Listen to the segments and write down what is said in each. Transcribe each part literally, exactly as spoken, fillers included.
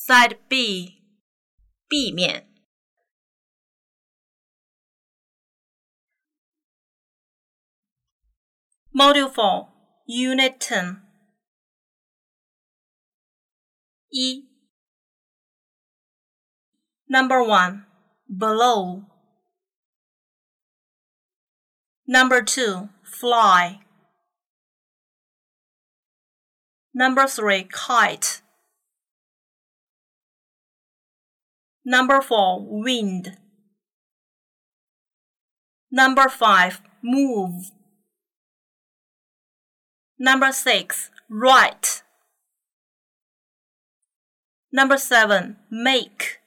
Side B 壁面 Module four Unit ten 一 Number one Below Number two Fly Number three Kite Number four Wind Number five Move Number six Write Number seven Make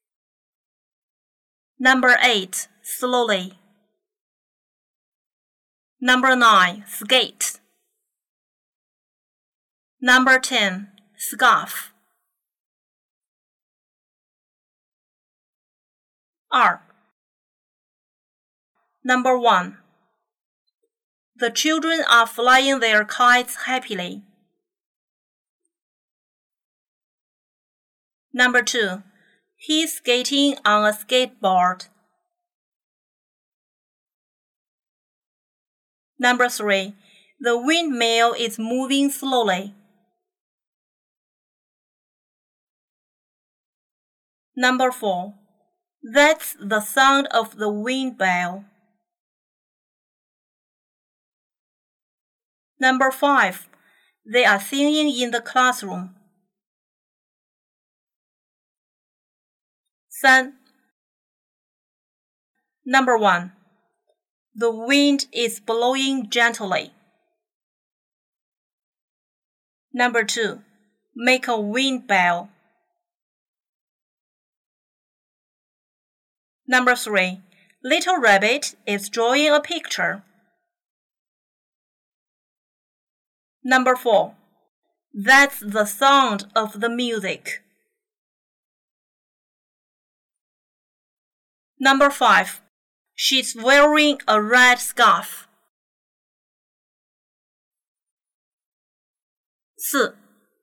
Number eight Slowly Number nine Skate Number ten Scarf 二 Number one The children are flying their kites happily. Number two He's skating on a skateboard. Number three The windmill is moving slowly. Number four That's the sound of the wind bell. Number five They are singing in the classroom. 三 Number one The wind is blowing gently. Number two Make a wind bell. Number three Little Rabbit is drawing a picture. Number four That's the sound of the music. Number five She's wearing a red scarf. 四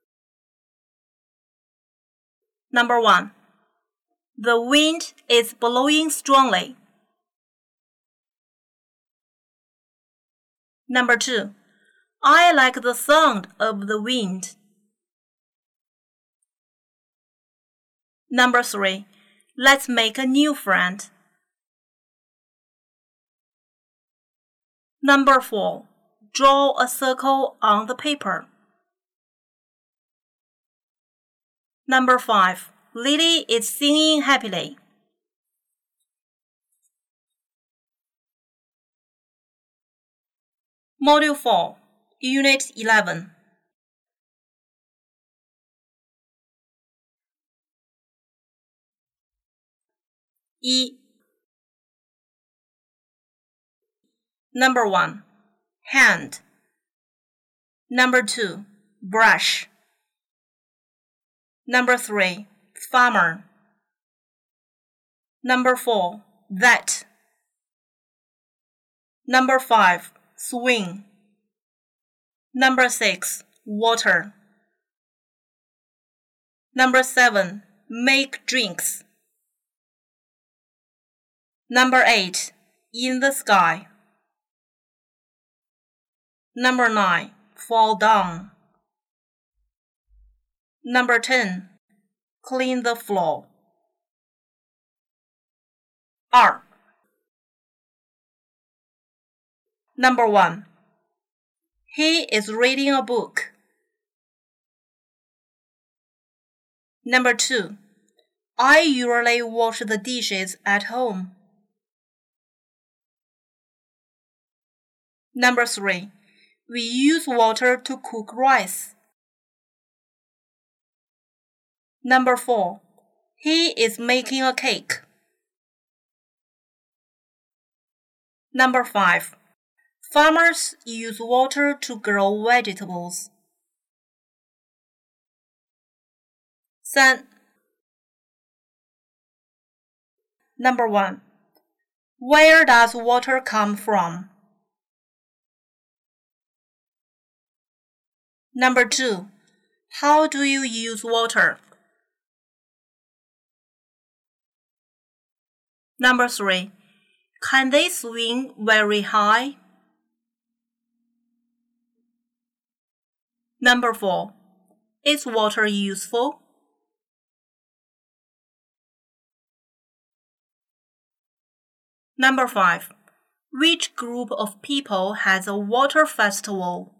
Number one The wind is blowing strongly. Number two I like the sound of the wind. Number three Let's make a new friend. Number four Draw a circle on the paper. Number five Lily is singing happily. Module four Unit eleven 一 Number one Hand Number two Brush Number three Farmer Number four That Number five Swing Number six Water Number seven Make drinks Number eight In the sky Number nine Fall down Number ten Clean the floor. 二 Number one He is reading a book. Number two I usually wash the dishes at home. Number three We use water to cook rice. Number four He is making a cake. Number five Farmers use water to grow vegetables. 三 Number one Where does water come from? Number two How do you use water? Number three, can they swing very high? Number four, is water useful? Number five, which group of people has a water festival?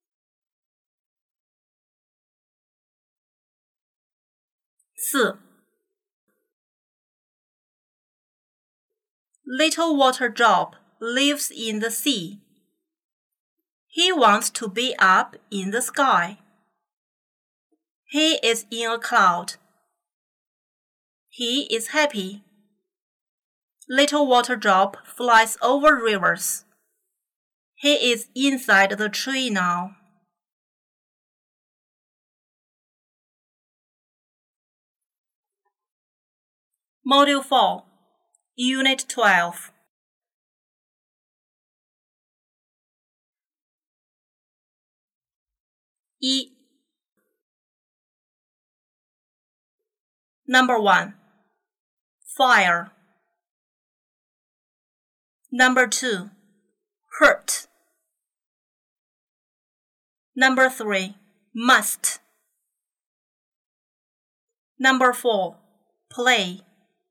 four. Little water drop lives in the sea. He wants to be up in the sky. He is in a cloud. He is happy. Little water drop flies over rivers. He is inside the tree now. Module four, Unit twelve. E. Number one, fire. Number two, hurt. Number three, must. Number four, play.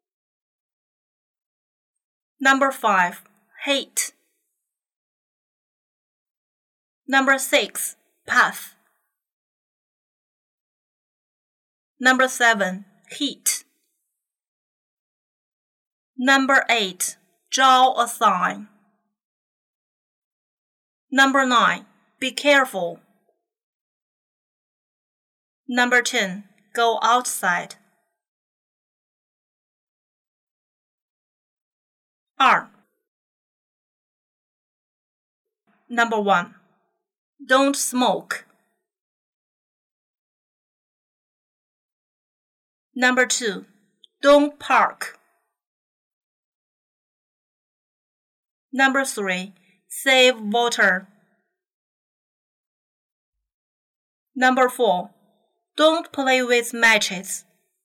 Number five, hate. Number six, path. Number seven, heat. Number eight, draw a sign. Number nine, be careful. Number ten, go outside. R. Number one, don't smoke. Number two, don't park. Number three, save water. Number four, don't play with matches.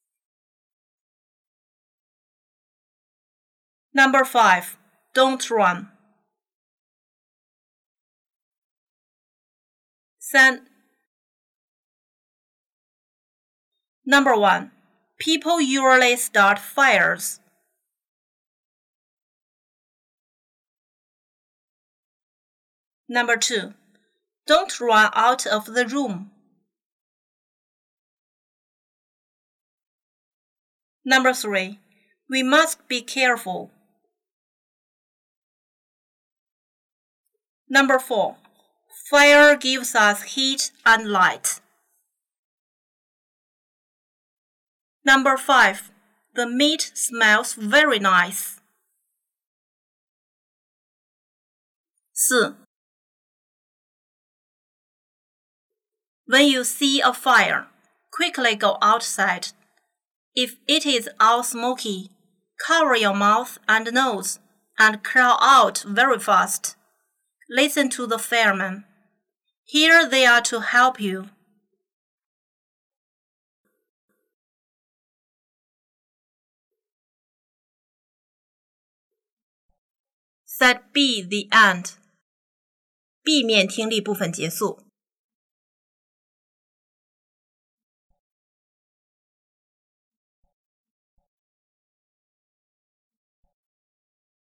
Number five, don't run. Then, number one, people usually start fires. Number two, don't run out of the room. Number three, we must be careful. Number four, fire gives us heat and light. Number five, the meat smells very nice. four. When you see a fire, quickly go outside. If it is all smoky, cover your mouth and nose and crawl out very fast. Listen to the firemen. Here they are to help you. Set B the end. B面听力部分结束。